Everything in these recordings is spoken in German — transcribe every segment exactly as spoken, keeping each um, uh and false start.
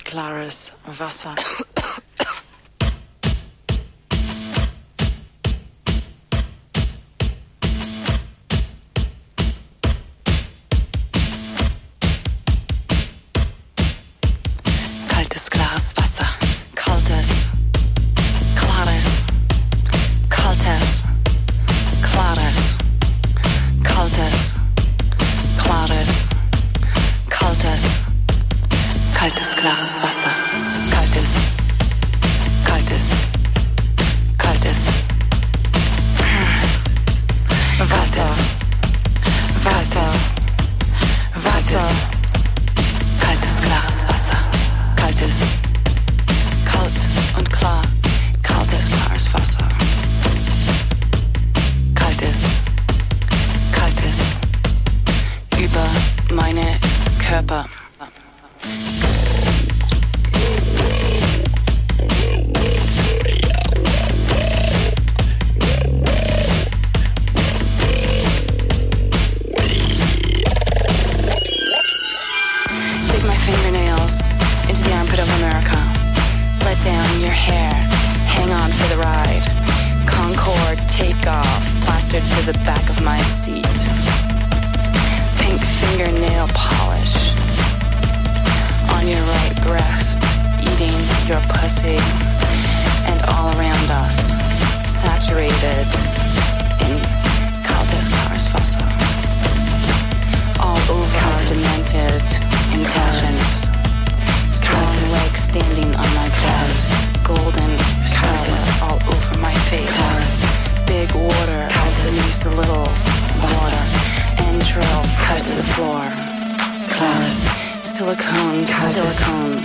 klares Wasser. Kaltes, klares Wasser. Kaltes, klares, kaltes, klares, kaltes, klares, kaltes, kaltes, klares Wasser. Kaltes, kaltes, kaltes, Wasser, Wasser, Wasser. kaltes, klares Wasser. Kaltes, kalt und klar, kaltes, klares Wasser. Kaltes, kaltes, über meine Körper. Dig my fingernails into the armpit of America. Let down your hair, hang on for the ride. Concorde, take off, plastered to the back of my seat. Pink fingernail polish on your right breast, eating your pussy, and all around us, saturated in kaltes klares Wasser. All over demented intentions. Strong legs standing on my bed. Golden shower all over my face. Big water beneath a little water. Entrails pressed to the floor. Silicone, silicone.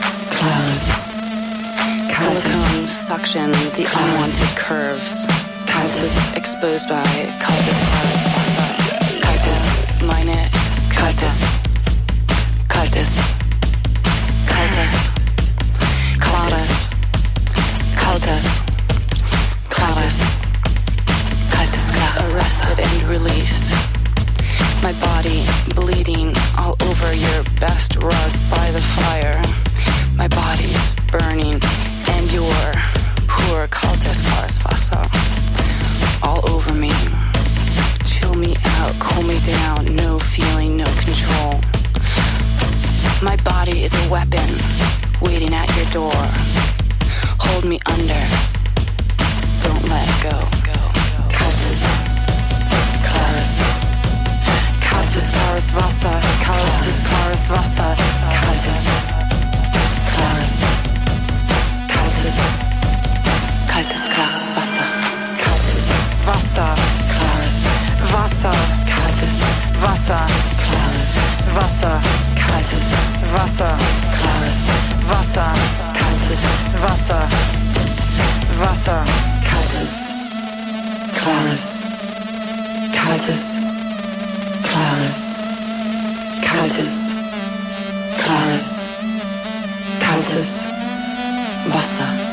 Silicone suction the unwanted curves. Exposed by kaltes klares Wasser. Kaltes, meine kaltes, kaltes, kaltes, klares, kaltes, klares, kaltes, klares. Arrested and released. My body bleeding all over your best rug by the fire. My body's burning and your poor kaltes klares Wasser all over me. Chill me out, cool me down, no feeling, no control. My body is a weapon waiting at your door. Hold me under, don't let go. Kaltes, klares, kaltes, klares Wasser, kaltes, klares Wasser, kaltes, klares, kaltes, Kaltes, klares Wasser. kaltes, Wasser, klares, Wasser, kaltes, Wasser, klares, Wasser, kaltes, Wasser, klares, Wasser, kaltes, Wasser, Wasser, kaltes, klares, kaltes, klares, kaltes, klares, kaltes, Wasser.